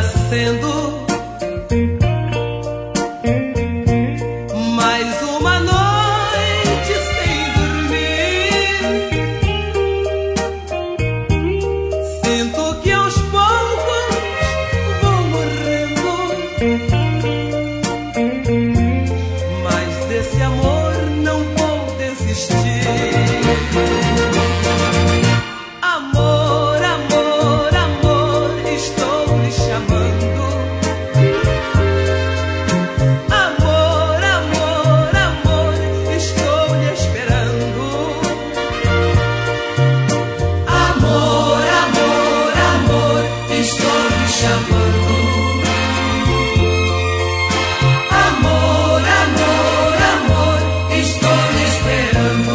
nascendo. Mais uma noite sem dormir. Sinto que aos poucos vou morrendo, mas desse amor não vou desistir. Amor, amor, amor, estou lhe chamando. Amor, amor, amor, estou lhe esperando. Amor, amor, amor, estou lhe chamando. Amor, amor, amor, estou lhe esperando.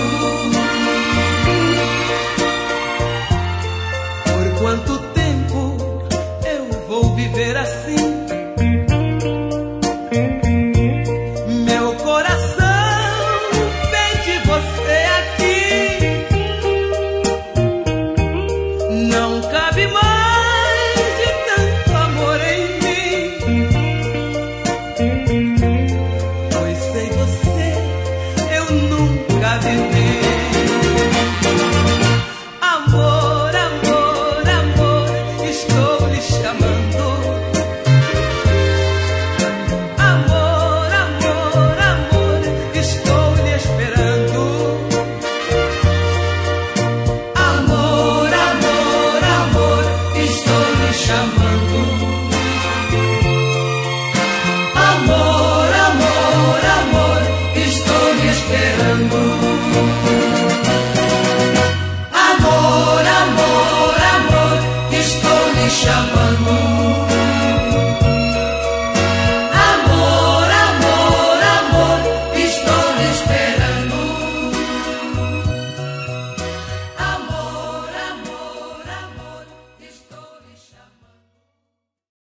Por quanto tempo eu vou viver assim?